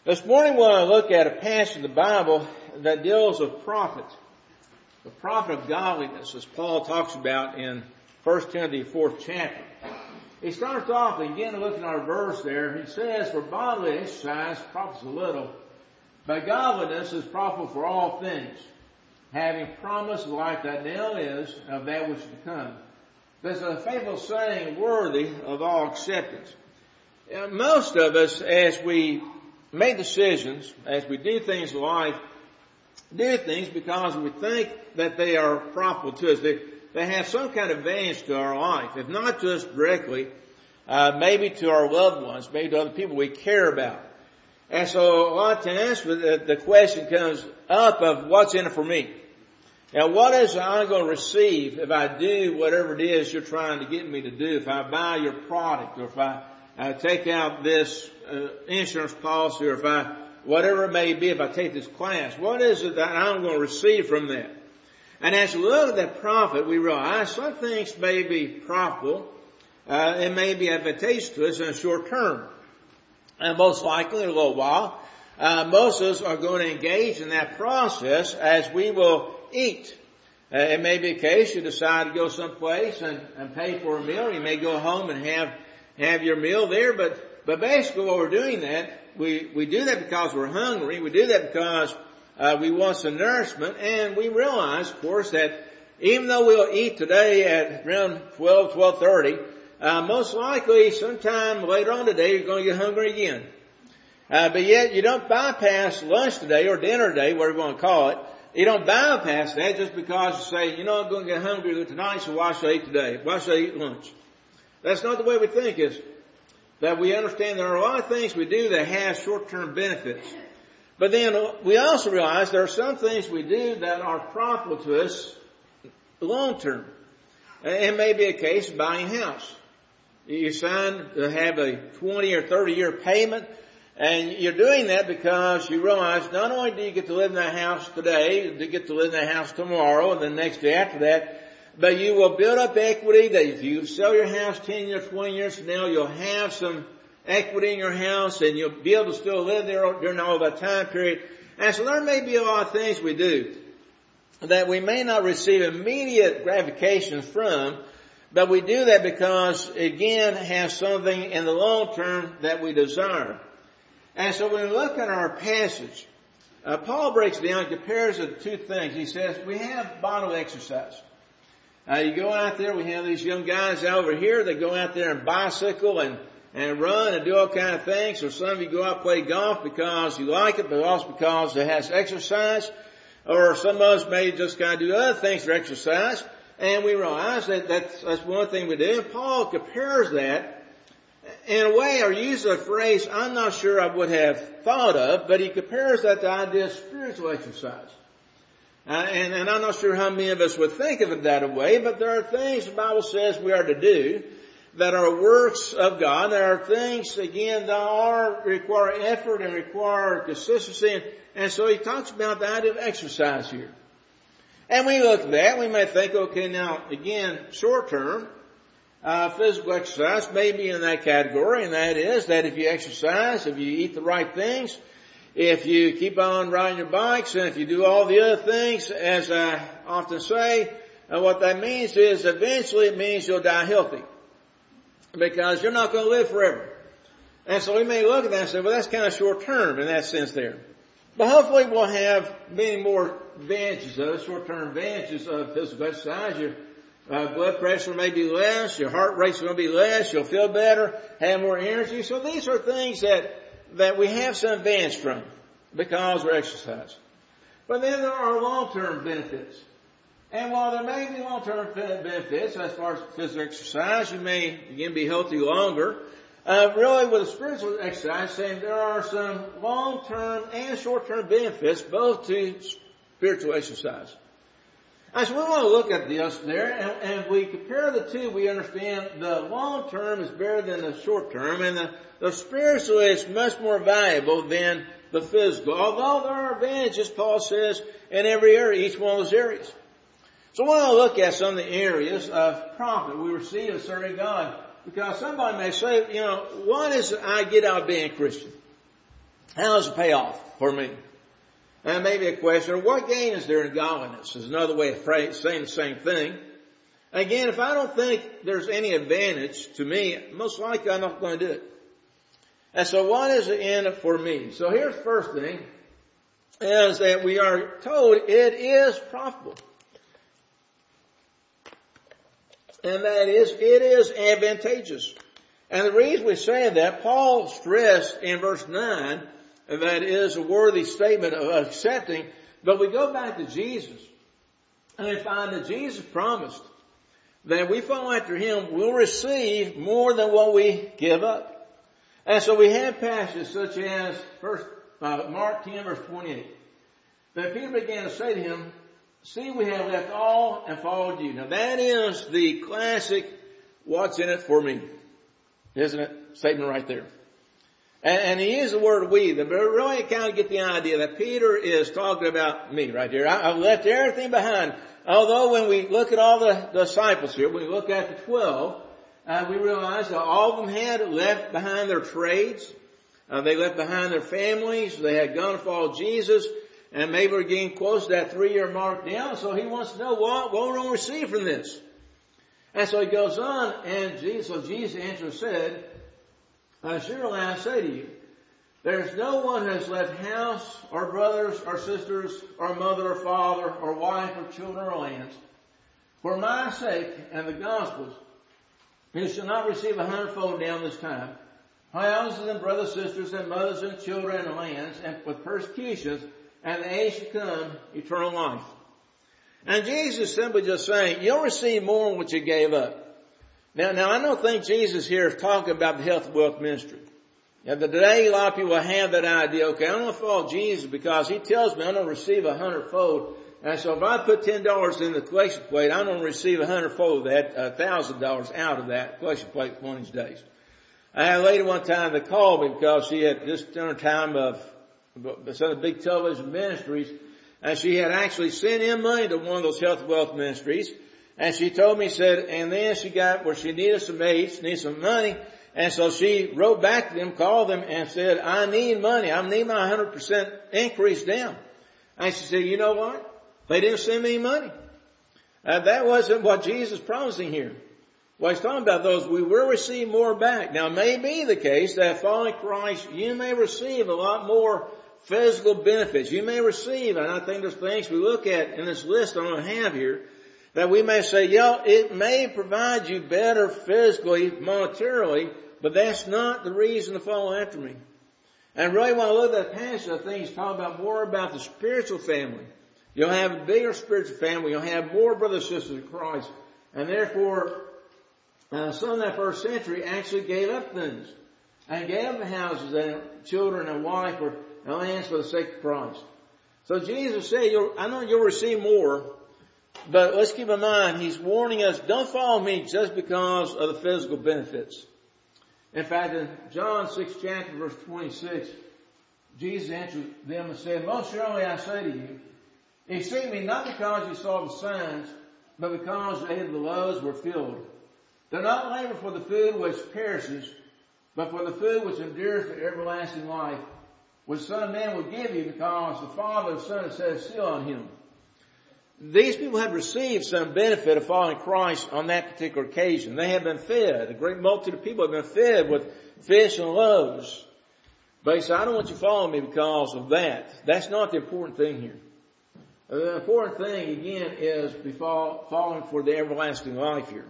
This morning we want to look at a passage of the Bible that deals with prophet. The prophet of godliness, as Paul talks about in 1 Timothy 4th chapter. He starts off, again, looking at our verse there. He says, for bodily exercise profits a little, but godliness is profitable for all things, having promised life that now is, of that which is to come. This is a faithful saying worthy of all acceptance. Most of us, as we make decisions, as we do things in life, do things because we think that they are profitable to us. They have some kind of advantage to our life, if not to us directly, maybe to our loved ones, maybe to other people we care about. And so a lot of times the question comes up of what's in it for me. Now, what is I going to receive if I do whatever it is you're trying to get me to do? If I buy your product, or if I take out this insurance policy, or if I, whatever it may be, if I take this class, what is it that I'm going to receive from that? And as we look at that profit, we realize some things may be profitable, it may be advantageous to us in a short term. And most likely in a little while, most of us are going to engage in that process as we will eat. It may be a case you decide to go someplace and pay for a meal. You may go home and have your meal there, but basically what we're doing that, we do that because we're hungry. We do that because we want some nourishment, and we realize, of course, that even though we'll eat today at around 12:30, most likely sometime later on today you're going to get hungry again. But yet you don't bypass lunch today or dinner today, whatever you want to call it. You don't bypass that just because you say, I'm going to get hungry tonight, so why should I eat today? Why should I eat lunch? That's not the way we think, is it? That we understand there are a lot of things we do that have short-term benefits. But then we also realize there are some things we do that are profitable to us long-term. It may be a case of buying a house. You sign to have a 20 or 30-year payment, and you're doing that because you realize not only do you get to live in that house today, you get to live in that house tomorrow and the next day after that, but you will build up equity that if you sell your house 10 years, 20 years from now, you'll have some equity in your house and you'll be able to still live there during all that time period. And so there may be a lot of things we do that we may not receive immediate gratification from, but we do that because, again, has something in the long term that we desire. And so when we look at our passage, Paul breaks it down and compares it to two things. He says we have bodily exercise. You go out there, we have these young guys over here, they go out there and bicycle and run and do all kind of things. Or some of you go out and play golf because you like it, but also because it has exercise. Or some of us may just kind of do other things for exercise. And we realize that that's one thing we do. And Paul compares that in a way, or uses a phrase I'm not sure I would have thought of, but he compares that to the idea of spiritual exercise. And I'm not sure how many of us would think of it that way, but there are things the Bible says we are to do that are works of God. There are things, again, that require effort and require consistency. And so he talks about the idea of exercise here. And we look at that, we may think, okay, now, again, short term, physical exercise may be in that category, and that is that if you exercise, if you eat the right things, if you keep on riding your bikes, and if you do all the other things, as I often say, what that means is eventually it means you'll die healthy. Because you're not going to live forever. And so we may look at that and say, well, that's kind of short term in that sense there. But hopefully we'll have many more advantages, short-term advantages of physical exercise. Your blood pressure may be less, your heart rate's going to be less, you'll feel better, have more energy. So these are things that we have some advantage from because we're exercising. But then there are long-term benefits. And while there may be long-term benefits as far as physical exercise, you may, again, be healthy longer. Really, with a spiritual exercise, saying there are some long-term and short-term benefits both to spiritual exercise. And so we want to look at this there, and if we compare the two, we understand the long-term is better than the short-term, and the spiritual is much more valuable than the physical. Although there are advantages, Paul says, in every area, each one of those areas. So I want to look at some of the areas of profit we receive in serving God. Because somebody may say, what is it I get out of being a Christian? How does it pay off for me? And maybe a question, what gain is there in godliness? Is another way of saying the same thing. Again, if I don't think there's any advantage to me, most likely I'm not going to do it. And so what is in it for me? So here's the first thing, is that we are told it is profitable. And that is, it is advantageous. And the reason we say that, Paul stressed in verse 9, that is a worthy statement of accepting, but we go back to Jesus, and we find that Jesus promised that we follow after Him, we'll receive more than what we give up. And so we have passages such as Mark 10 verse 28. That Peter began to say to him, see, we have left all and followed you. Now that is the classic, what's in it for me? Isn't it? Statement right there. And he used the word we, but really kind of get the idea that Peter is talking about me right here. I've left everything behind. Although when we look at all the disciples here, when we look at the 12, we realize that all of them had left behind their trades. They left behind their families. They had gone to follow Jesus. And maybe we're getting close to that 3-year mark now. So he wants to know what we're going to receive from this. And so he goes on, and Jesus answered and said, surely I say to you, there's no one who has left house or brothers or sisters or mother or father or wife or children or lands for my sake and the gospel's, who shall not receive 100-fold down this time, houses and brothers, sisters and mothers and children and lands, and with persecutions, and the age to come, eternal life. And Jesus is simply just saying, you'll receive more than what you gave up. Now I don't think Jesus here is talking about the health and wealth ministry. Now today a lot of people have that idea, okay, I'm going to follow Jesus because He tells me I'm going to receive 100-fold. And so if I put $10 in the collection plate, I'm going to receive 100-fold of that, $1,000 out of that collection plate one of these days. I had a lady one time that called me because she had just done a time of some of the big television ministries, and she had actually sent in money to one of those health and wealth ministries. And she told me, said, and then she got where she needed some aids, needed some money. And so she wrote back to them, called them and said, I need money. I need my 100% increase down. And she said, you know what? They didn't send me any money. That wasn't what Jesus is promising here. What He's talking about those, we will receive more back. Now it may be the case that following Christ, you may receive a lot more physical benefits. You may receive, and I think there's things we look at in this list I'm going to have here, that we may say, yeah, it may provide you better physically, monetarily, but that's not the reason to follow after me. And really when I look at that passage, I think He's talking about more about the spiritual family. You'll have a bigger spiritual family. You'll have more brothers and sisters in Christ. And therefore, some of that first century actually gave up things. And gave up the houses and children and wife or lands for the sake of Christ. So Jesus said, I know you'll receive more. But let's keep in mind, He's warning us, don't follow me just because of the physical benefits. In fact, in John 6 chapter verse 26, Jesus answered them and said, most surely I say to you, you seek me not because you saw the signs, but because the loaves were filled. Do not labor for the food which perishes, but for the food which endures to everlasting life, which the Son of Man will give you because the Father and Son has set a seal on Him. These people had received some benefit of following Christ on that particular occasion. They had been fed. A great multitude of people had been fed with fish and loaves. But He said, I don't want you to follow me because of that. That's not the important thing here. The important thing, again, is following for the everlasting life here.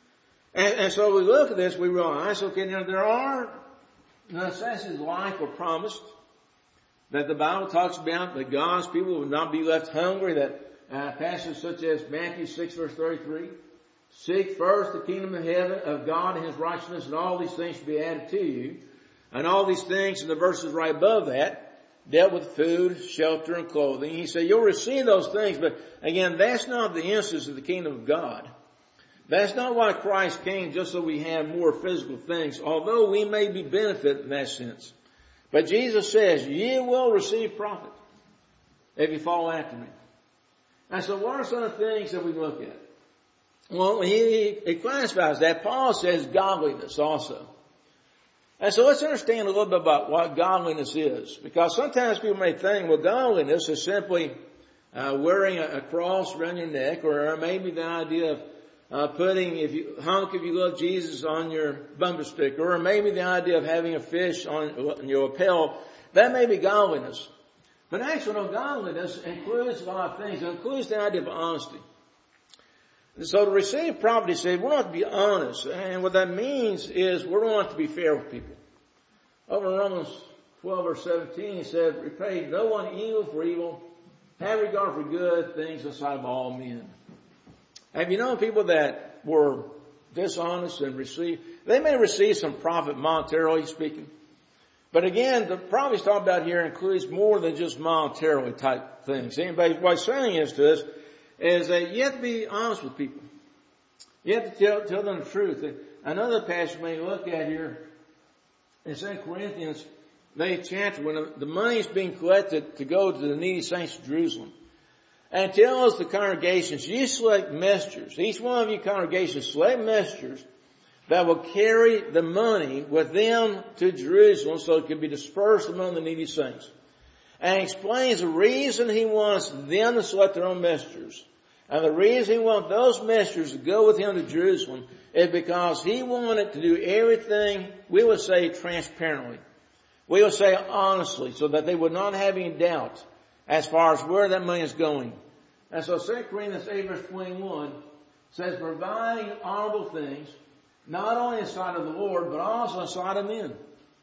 And so we look at this, we realize, okay, now there are necessities of life were promised that the Bible talks about, that God's people will not be left hungry, that passages such as Matthew 6 verse 33, seek first the kingdom of heaven, of God and His righteousness, and all these things should be added to you. And all these things in the verses right above that dealt with food, shelter, and clothing. He said, you'll receive those things, but again, that's not the instance of the kingdom of God. That's not why Christ came, just so we have more physical things, although we may be benefited in that sense. But Jesus says, you will receive profit if you follow after me. And so what are some of the things that we look at? Well, he classifies that. Paul says godliness also. And so let's understand a little bit about what godliness is. Because sometimes people may think, well, godliness is simply wearing a cross around your neck, or maybe the idea of putting, if you love Jesus on your bumper sticker, or maybe the idea of having a fish on your lapel. That may be godliness. But actually, no, godliness includes a lot of things. It includes the idea of honesty. And so to receive property saved, we want to be honest. And what that means is we want to be fair with people. Over in Romans 12 verse 17, he said, repay no one evil for evil. Have regard for good things in the sight of all men. Have you known people that were dishonest and they may receive some profit monetarily speaking. But again, the profit he's talking about here includes more than just monetarily type things. Anybody, what he's saying is to us, is that you have to be honest with people. You have to tell them the truth. Another passage we look at here in 2 Corinthians, the 8th chapter, when the money is being collected to go to the needy saints of Jerusalem. And it tells the congregations, you select messengers. Each one of you congregations select messengers that will carry the money with them to Jerusalem so it can be dispersed among the needy saints. And he explains the reason he wants them to select their own messengers. And the reason he wants those messengers to go with him to Jerusalem is because he wanted to do everything, we would say, transparently. We would say honestly, so that they would not have any doubt as far as where that money is going. And so 2 Corinthians 8 verse 21 says, providing honorable things, not only in the sight of the Lord, but also in the sight of men.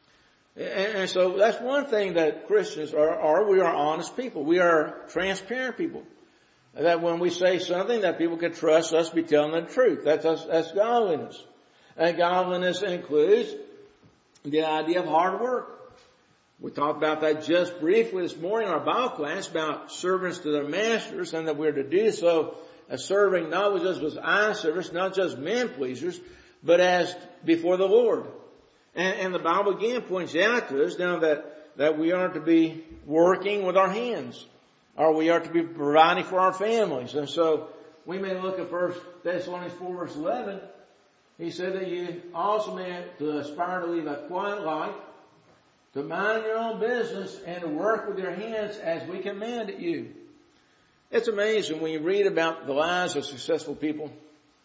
And so that's one thing that Christians are. We are honest people. We are transparent people. That when we say something, that people can trust us to be telling the truth. That's godliness. And godliness includes the idea of hard work. We talked about that just briefly this morning in our Bible class about servants to their masters, and that we're to do so as serving not just with eye service, not just men pleasers, but as before the Lord. And the Bible again points out to us now that we are to be working with our hands, or we are to be providing for our families. And so we may look at 1 Thessalonians 4 verse 11. He said that you also may have to aspire to live a quiet life, to mind your own business, and to work with your hands as we commanded you. It's amazing when you read about the lives of successful people.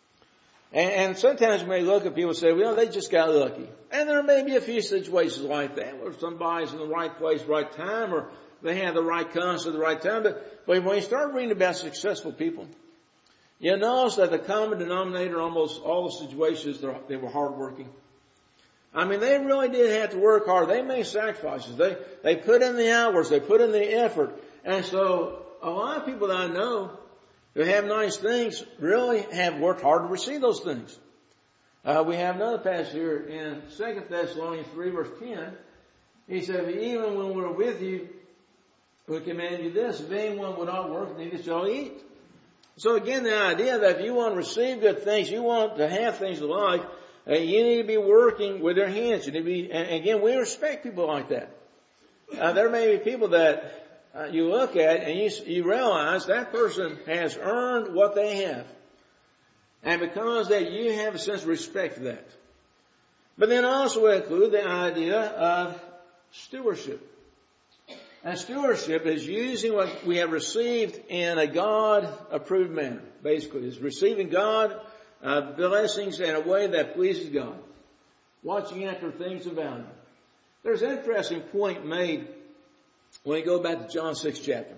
And sometimes you may look at people and say, well, they just got lucky. And there may be a few situations like that where somebody's in the right place, right time, or they have the right concept at the right time. But when you start reading about successful people, you'll notice that the common denominator in almost all the situations, they were hardworking. I mean, they really did have to work hard. They made sacrifices. They put in the hours. They put in the effort. And so a lot of people that I know who have nice things really have worked hard to receive those things. We have another passage here in 2 Thessalonians 3 verse 10. He said, even when we're with you, we command you this, if anyone will not work, neither shall he eat. So again, the idea that if you want to receive good things, you want to have things in life, you need to be working with your hands. You need to be, and again, we respect people like that. There may be people that you look at and you realize that person has earned what they have. And because that, you have a sense of respect for that. But then also include the idea of stewardship. And stewardship is using what we have received in a God-approved manner. Basically, it's receiving God blessings in a way that pleases God. Watching after things of value. There's an interesting point made when we go back to John 6 chapter.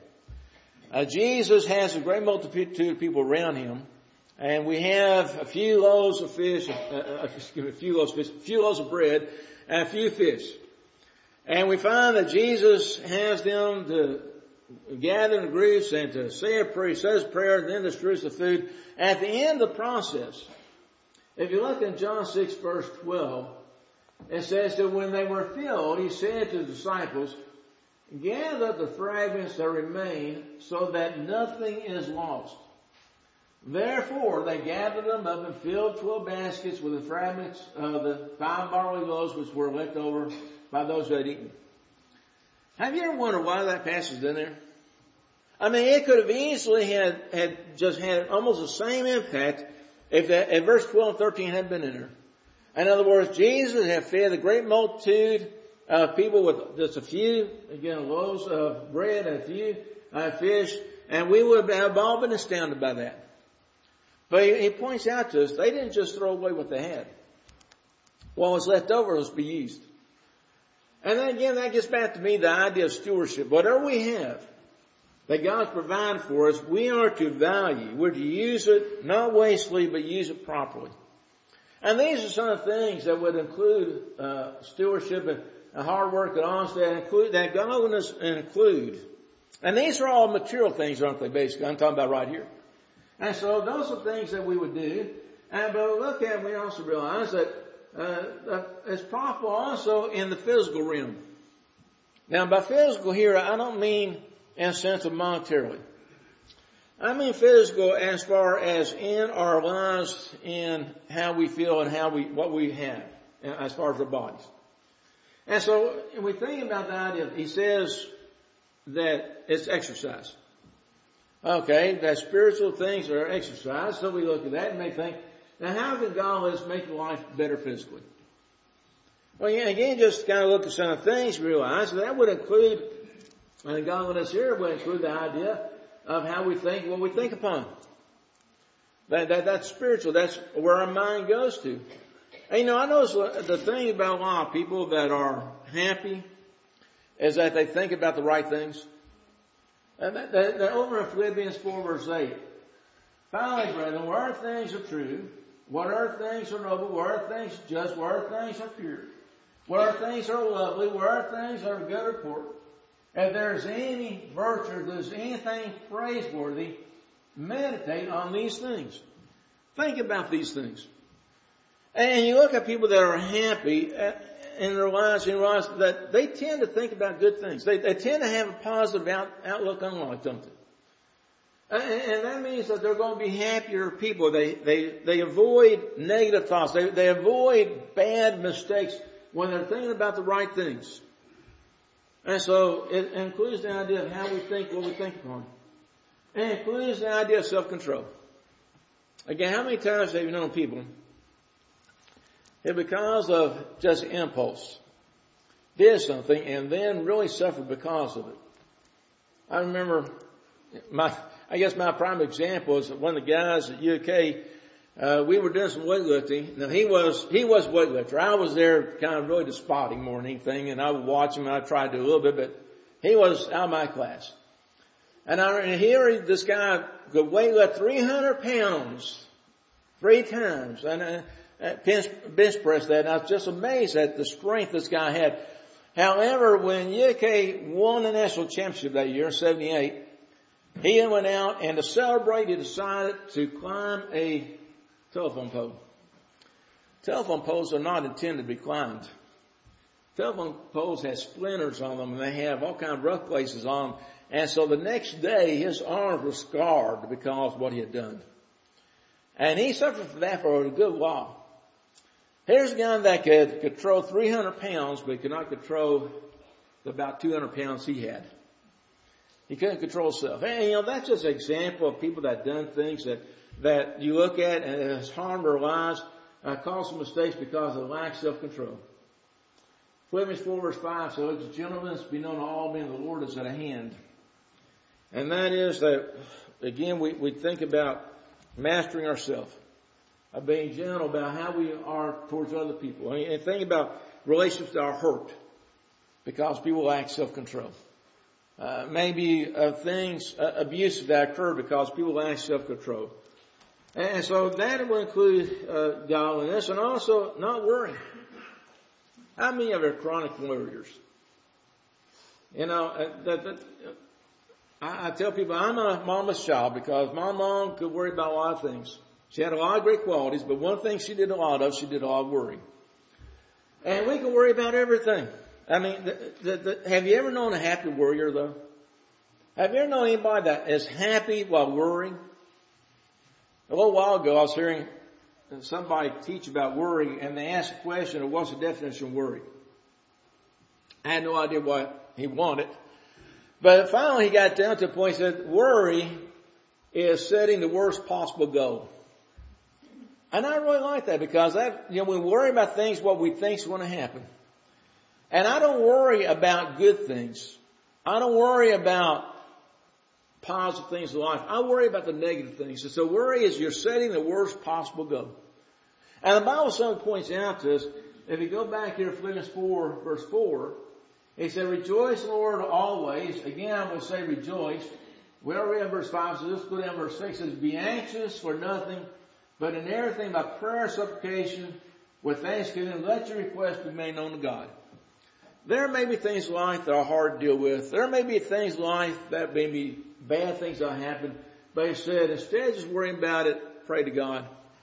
Jesus has a great multitude of people around him. And we have a few loaves of fish, a few loaves of bread, and a few fish. And we find that Jesus has them to gather in groups and to say a prayer. He says a prayer and then distributes the food. At the end of the process, if you look in John 6 verse 12, it says that when they were filled, he said to the disciples, gather up the fragments that remain so that nothing is lost. Therefore, they gathered them up and filled 12 baskets with the fragments of the 5 barley loaves which were left over by those who had eaten. Have you ever wondered why that passage is in there? I mean, it could have easily had almost the same impact if verse 12 and 13 had been in there. In other words, Jesus had fed the great multitude of people with just a few, again, loaves of bread and a few fish, and we would have all been astounded by that. But he points out to us, they didn't just throw away what they had. What was left over was to be used. And then again, that gets back to me, the idea of stewardship. Whatever we have that God's provided for us, we are to value. We're to use it, not wastefully, but use it properly. And these are some of the things that would include stewardship and hard work and honesty, that godliness include. And these are all material things, aren't they, basically? I'm talking about right here. And so those are things that we would do. But look at it, we also realize that it's profitable also in the physical realm. Now, by physical here, I don't mean in a sense of monetarily. I mean physical as far as in our lives, in how we feel and what we have, as far as our bodies. And so, when we think about the idea, he says that it's exercise. Okay, that spiritual things are exercise, so we look at that and may think, now how can godliness make life better physically? Well, yeah, again, just kind of look at some of the things, realize that would include, and godliness here would include the idea of how we think, what we think upon. That's spiritual, that's where our mind goes to. And I notice the thing about a lot of people that are happy is that they think about the right things. And that over in Philippians 4 verse 8, finally, brethren, whatever things are true, whatever things are noble, whatever things are just, whatever things are pure, whatever things are lovely, whatever things are of good report, if there's any virtue, if there's anything praiseworthy, meditate on these things. Think about these things. And you look at people that are happy in their lives and realize that they tend to think about good things. They tend to have a positive outlook on life, don't they? And that means that they're going to be happier people. They avoid negative thoughts. They avoid bad mistakes when they're thinking about the right things. And so it includes the idea of how we think, what we think upon. And it includes the idea of self-control. Again, how many times have you known people that because of just impulse did something and then really suffered because of it? I remember my prime example is one of the guys at UK. We were doing some weightlifting. Now he was weightlifter. I was there kind of really to spot him more than anything, and I would watch him and I tried to do a little bit, but he was out of my class. And here this guy could weightlift 300 pounds 3 times and bench press that. And I was just amazed at the strength this guy had. However, when UK won the national championship that year, 78, he went out and to celebrate, he decided to climb a telephone pole. Telephone poles are not intended to be climbed. Telephone poles have splinters on them and they have all kinds of rough places on them. And so the next day his arms were scarred because of what he had done. And he suffered from that for a good while. Here's a guy that could control 300 pounds, but he could not control the about 200 pounds he had. He couldn't control himself. And that's just an example of people that done things that you look at and it has harmed their lives, caused some mistakes because of lack of self-control. Philippians 4 verse 5 says, gentleness be known to all men, the Lord is at hand. And that is that, again, we think about mastering ourselves, of being gentle about how we are towards other people. And think about relationships that are hurt because people lack self-control. Maybe things, abuses that occur because people lack self-control. And so that will include godliness and also not worrying. How many of you are chronic worriers? I tell people I'm a mama's child because my mom could worry about a lot of things. She had a lot of great qualities, but one thing she did a lot of worry. And we can worry about everything. I mean, have you ever known a happy worrier though? Have you ever known anybody that is happy while worrying? A little while ago I was hearing somebody teach about worry and they asked the question of what's the definition of worry. I had no idea what he wanted. But finally he got down to the point that worry is setting the worst possible goal. And I really like that because we worry about things, what we think is going to happen. And I don't worry about good things. I don't worry about positive things in life. I worry about the negative things. And so worry is you're setting the worst possible goal. And the Bible simply points out to us, if you go back here to Philippians 4, verse 4, it said, rejoice in the Lord always. Again, I will say rejoice. We already read verse 5, so let's go down to verse 6. It says, be anxious for nothing, but in everything by prayer and supplication, with thanksgiving, let your requests be made known to God. There may be things in life that are hard to deal with. There may be things in life that may be bad things that happen. But he said, instead of just worrying about it, pray to God.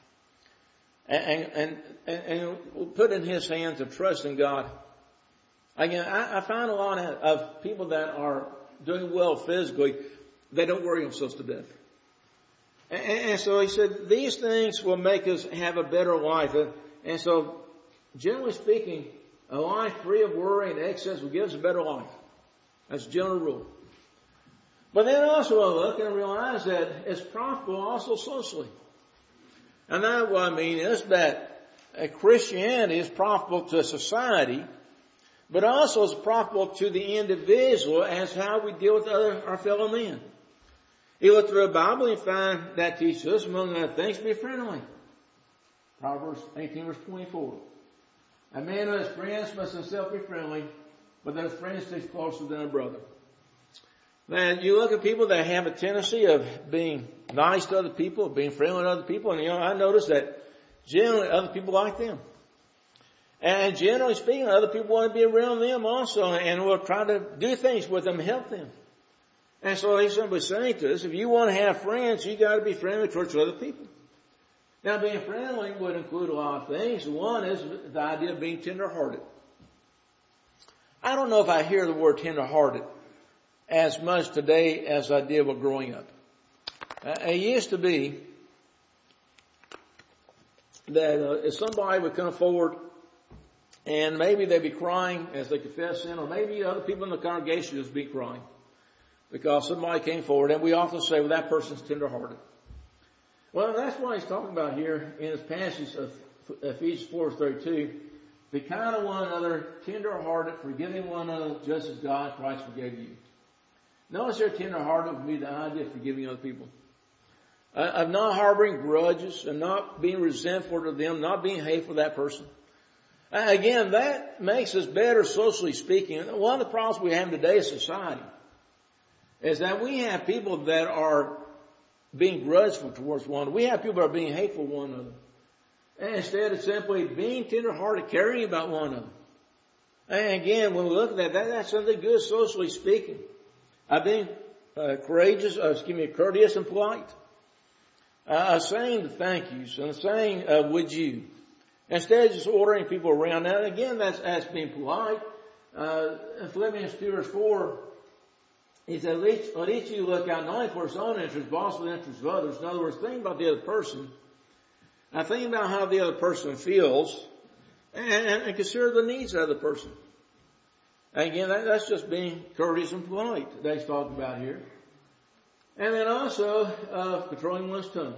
And put in his hands and trust in God. Again, I find a lot of people that are doing well physically, they don't worry themselves to death. And so he said, these things will make us have a better life. And so, generally speaking, a life free of worry and excess will give us a better life. That's a general rule. But then also I look and realize that it's profitable also socially. And that what I mean is that Christianity is profitable to society, but also is profitable to the individual as how we deal with our fellow men. You look through the Bible and find that teaches us, among other things, be friendly. Proverbs 18 verse 24. A man who has friends must himself be friendly, but those friends stick closer than a brother. Now, you look at people that have a tendency of being nice to other people, being friendly to other people, and I notice that generally other people like them. And generally speaking, other people want to be around them also, and will try to do things with them, help them. And so he's simply saying to us, if you want to have friends, you got to be friendly towards other people. Now, being friendly would include a lot of things. One is the idea of being tender-hearted. I don't know if I hear the word tender-hearted as much today as I did while growing up. It used to be that if somebody would come forward and maybe they'd be crying as they confess sin, or maybe other people in the congregation just be crying because somebody came forward, and we often say, well, that person's tender-hearted. Well, that's what he's talking about here in this passage of Ephesians 4:32. Be kind of one another, tender-hearted, forgiving one another, just as God in Christ forgave you. Notice here, tender-hearted would be the idea of forgiving other people. Of not harboring grudges, and not being resentful to them, not being hateful to that person. Again, that makes us better socially speaking. One of the problems we have today as society is that we have people that are being grudgeful towards one another. We have people that are being hateful to one another. And instead of simply being tender-hearted, caring about one another. And again, when we look at that, that's something good socially speaking. Being courageous, courteous and polite. Saying the thank yous and saying, would you. Instead of just ordering people around. Now again, that's being polite. In Philippians 2 verse 4, he said, let each of you look out not only for his own interest, but also the interest of others. In other words, think about the other person. Now think about how the other person feels, and consider the needs of the other person. And again, that's just being courteous and polite that he's talking about here. And then also, controlling one's tongue.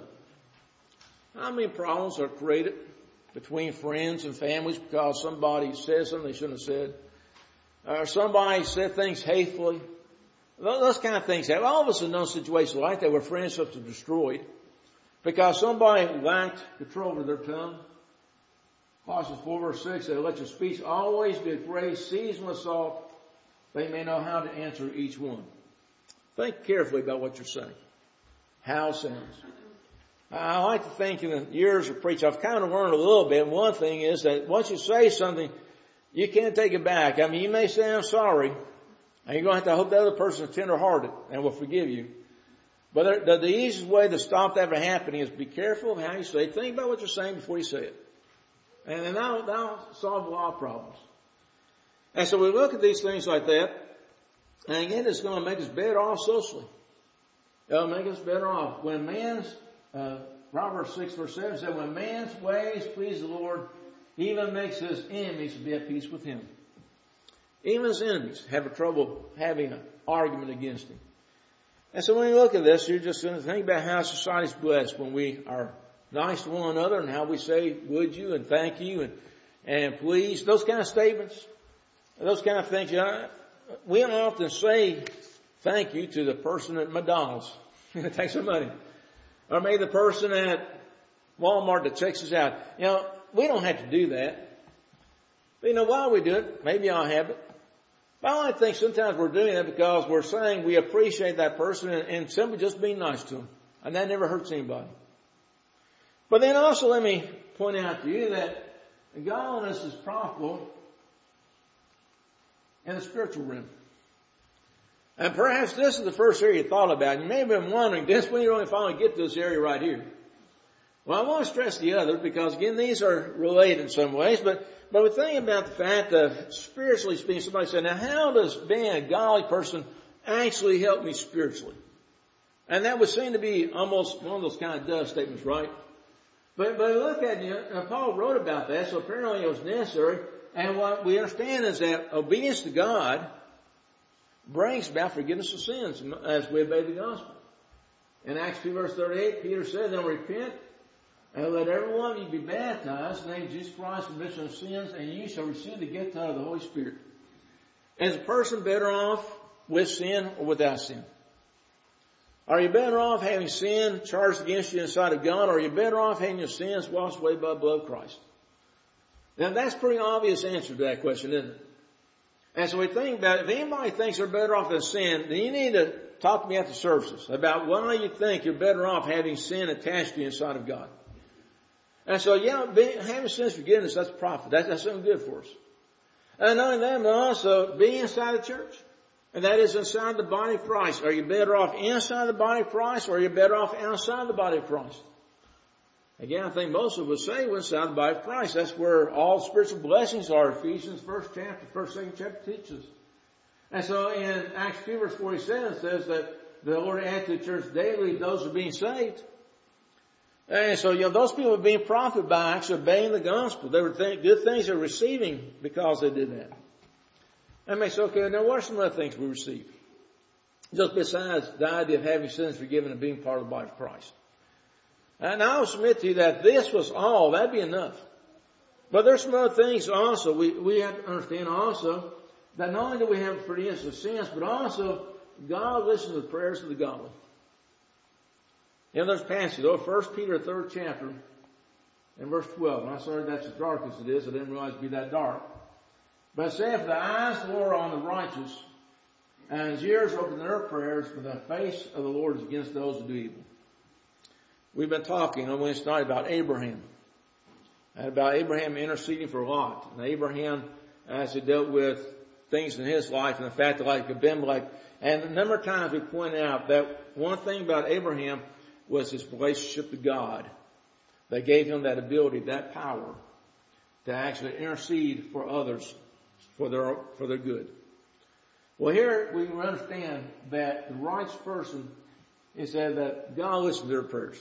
How many problems are created between friends and families because somebody says something they shouldn't have said? Or somebody said things hatefully. Those kind of things happen. All of us have known situations like that where friendships are destroyed because somebody lacked control over their tongue. Colossians 4 verse 6 says, let your speech always be with grace, seasoned with salt, they may know how to answer each one. Think carefully about what you're saying. How it sounds. I like to think in the years of preaching, I've kind of learned a little bit. One thing is that once you say something, you can't take it back. I mean, you may say, I'm sorry. And you're going to have to hope the other person is tender-hearted and will forgive you. But the easiest way to stop that from happening is be careful of how you say it. Think about what you're saying before you say it. And then that'll solve a lot of problems. And so we look at these things like that. And again, it's going to make us better off socially. It'll make us better off. When Proverbs 6 verse 7 said, when man's ways please the Lord, he even makes his enemies to be at peace with him. Even his enemies have trouble having an argument against him. And so when you look at this, you're just going to think about how society's blessed when we are nice to one another and how we say, would you and thank you and please, those kind of statements, those kind of things. We don't often say thank you to the person at McDonald's that takes our money. Or maybe the person at Walmart that checks us out. We don't have to do that. But why we do it? Maybe I'll have it. But I think sometimes we're doing that because we're saying we appreciate that person and simply just being nice to them. And that never hurts anybody. But then also let me point out to you that godliness is profitable in the spiritual realm. And perhaps this is the first area you thought about. You may have been wondering, this when you really finally get to this area right here. Well, I want to stress the other because, again, these are related in some ways. But we're thinking about the fact of, spiritually speaking, somebody said, now how does being a godly person actually help me spiritually? And that would seem to be almost one of those kind of does statements, right? But look at it, Paul wrote about that, so apparently it was necessary. And what we understand is that obedience to God brings about forgiveness of sins as we obey the gospel. In Acts 2 verse 38, Peter said, then repent and let every one of you be baptized in the name of Jesus Christ for remission of sins, and you shall receive the gift of the Holy Spirit. Is a person better off with sin or without sin? Are you better off having sin charged against you inside of God, or are you better off having your sins washed away by the blood of Christ? Now that's a pretty obvious answer to that question, isn't it? And so we think about it. If anybody thinks they're better off in sin, then you need to talk to me after services about why you think you're better off having sin attached to you inside of God. And so, having sins forgiveness, that's profit. That's something good for us. And not only that, but also being inside the church. And that is inside the body of Christ. Are you better off inside the body of Christ, or are you better off outside the body of Christ? Again, I think most of us say we're inside the body of Christ. That's where all spiritual blessings are. Ephesians 2nd chapter teaches. And so in Acts 2 verse 47 it says that the Lord added to the church daily those who are being saved. And so, those people are being profited by actually obeying the gospel. They were good things they're receiving because they did that. That makes okay, now what are some other things we receive? Just besides the idea of having sins forgiven and being part of the body of Christ. And I will submit to you that this was all, that'd be enough. But there's some other things also. We have to understand also that not only do we have forgiveness of sins, but also God listens to the prayers of the godly. There's a passage, 1 Peter 3rd chapter, in verse 12. And I'm sorry that's as dark as it is. I didn't realize it'd be that dark. But it said, for the eyes of the Lord are on the righteous, and his ears open to their prayers, for the face of the Lord is against those who do evil. We've been talking on Wednesday night about Abraham. And about Abraham interceding for Lot. And Abraham, as he dealt with things in his life, and the fact that like Abimelech. And a number of times we pointed out that one thing about Abraham was his relationship to God. That gave him that ability, that power to actually intercede for others for their good. Well, here we understand that the righteous person is that God listens to their prayers.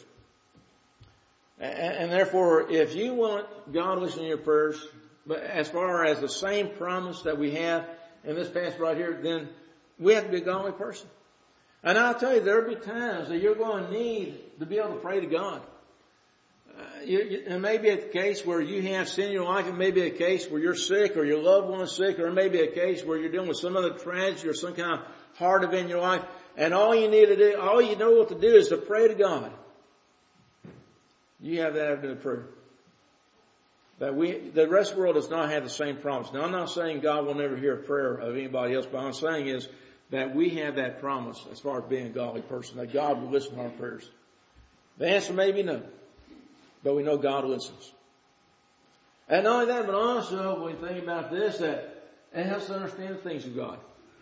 And therefore, if you want God to listen to your prayers, but as far as the same promise that we have in this passage right here, then we have to be a godly person. And I'll tell you, there'll be times that you're going to need to be able to pray to God. It may be a case where you have sin in your life. It may be a case where you're sick or your loved one is sick, or it may be a case where you're dealing with some other tragedy or some kind of hard event in your life. And all you need to do, all you know what to do is to pray to God. You have that avenue of prayer. The rest of the world does not have the same promise. Now, I'm not saying God will never hear a prayer of anybody else, but I'm saying is that we have that promise as far as being a godly person, that God will listen to our prayers. The answer may be no, but we know God listens. And not only that, but also when we think about this, that it helps us understand the things of God.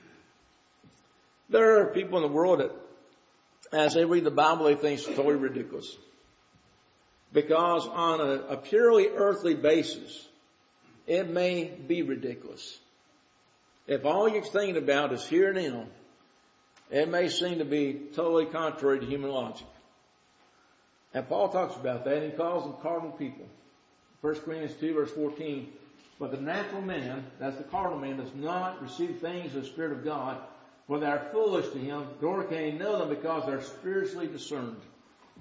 There are people in the world that, as they read the Bible, they think it's totally ridiculous. Because on a purely earthly basis, it may be ridiculous. If all you're thinking about is here and now, it may seem to be totally contrary to human logic. And Paul talks about that, and he calls them carnal people. 1 Corinthians 2 verse 14, but the natural man, that's the carnal man, does not receive things of the Spirit of God, for they are foolish to him, nor can he know them because they're spiritually discerned.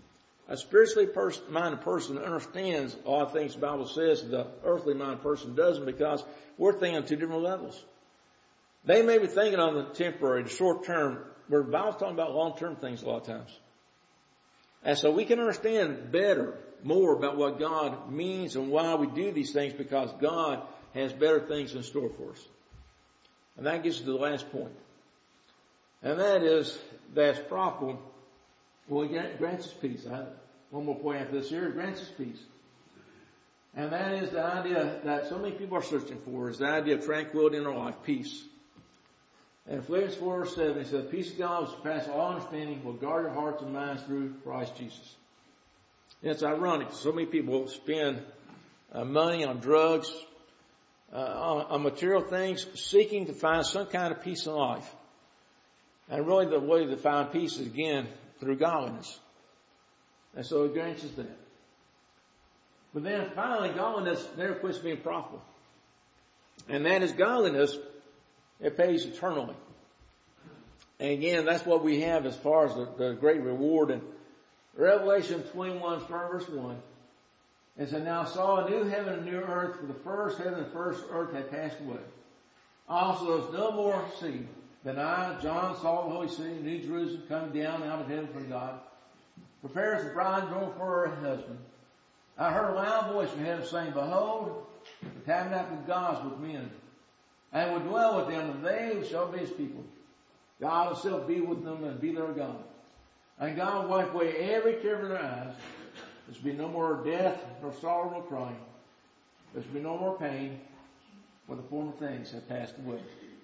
A spiritually minded person understands a lot of things the Bible says the earthly minded person doesn't, because we're thinking on two different levels. They may be thinking on the temporary, the short term, where the Bible's talking about long term things a lot of times. And so we can understand better, more about what God means and why we do these things, because God has better things in store for us. And that gets to the last point. And that is, that's profitable. Well, he grants us peace. One more point after this here. He grants us peace. And that is the idea that so many people are searching for, is the idea of tranquility in their life, peace. And Philippians 4 verse 7, he said, the peace of God which surpasses all understanding will guard your hearts and minds through Christ Jesus. And it's ironic. So many people spend money on drugs, on material things, seeking to find some kind of peace in life. And really the way to find peace is, again, through godliness. And so it grants us that. But then finally, godliness never quits being profitable. And that is godliness, it pays eternally. And again, that's what we have as far as the great reward. In Revelation 21, verse 1, it said, now I saw a new heaven and a new earth, for the first heaven and the first earth had passed away. Also there was no more sea. Then I, John, saw the holy city, New Jerusalem, come down out of heaven from God, prepares the bridegroom for her husband. I heard a loud voice from heaven saying, behold, the tabernacle of God is with men, and will dwell with them, and they shall be his people. God himself be with them and be their God. And God will wipe away every tear from their eyes. There shall be no more death, nor sorrow, nor crying. There shall be no more pain, for the former things have passed away.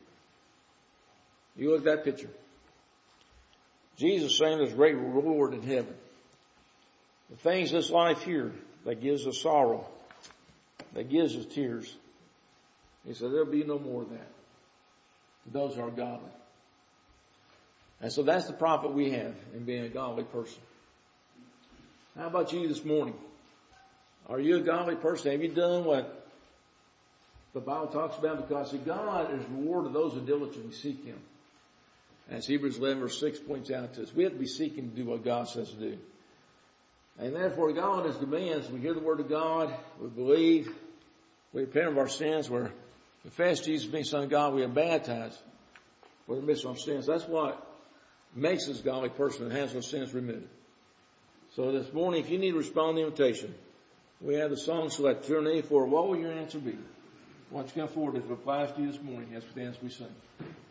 You look at that picture. Jesus saying there's great reward in heaven. The things this life here that gives us sorrow, that gives us tears, he said there'll be no more of that. Those are godly. And so that's the profit we have in being a godly person. How about you this morning? Are you a godly person? Have you done what the Bible talks about? Because God is rewarded those who diligently seek him. As Hebrews 11 verse 6 points out to us, we have to be seeking to do what God says to do. And therefore, godliness demands we hear the word of God, we believe, we repent of our sins, we confess Jesus being Son of God, we are baptized for the remission of sins. That's what makes us a godly person and has those sins remitted. So this morning, if you need to respond to the invitation, we have the song selected, 284. What will your answer be? Why don't you come forward if it applies to you this morning as we sing?